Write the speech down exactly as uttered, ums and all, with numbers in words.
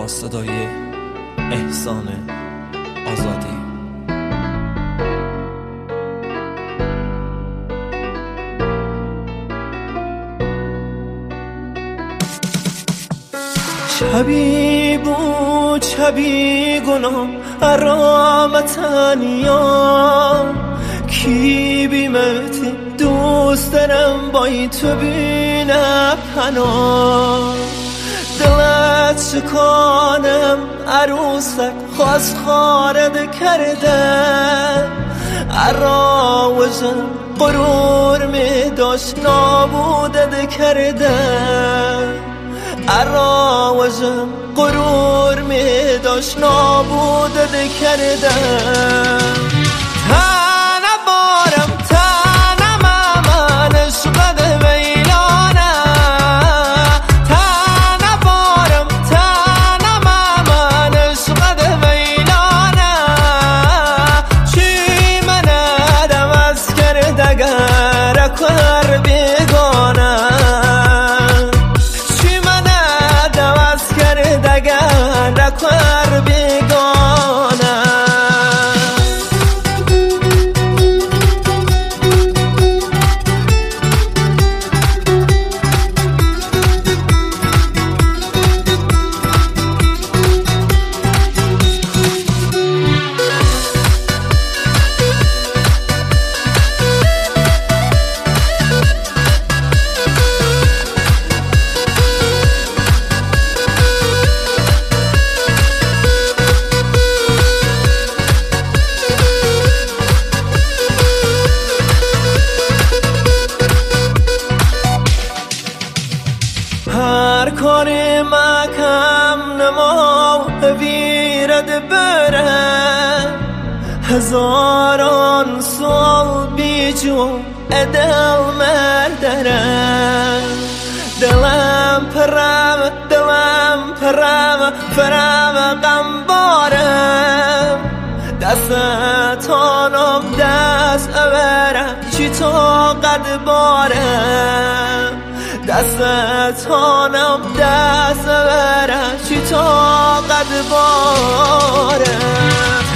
با صدای احسان آزادی. شبی بود شبی گناه ارامتنیا کی بیمتی دوست دارم بای تو بینم پناه دلت شکانم عروسک خواست خارد کردم عراوزم قرور می داشت نابودت کردم عراوزم قرور می داشت نابودت کردم تنه بارم تنه من عشقت ویلانه تنه بارم تنه من عشقت ویلانه چی من ادم از کرد اگر اکر بیگانه اکر بیگانه هر کاری مکم نما ویرد برم هزاران سال بیجو ادل مردرم دلم پرم دلم پرم پرم قنبارم دستانم دست ابرم چی طاقت بارم دستانم دست برم چی طاقت بارم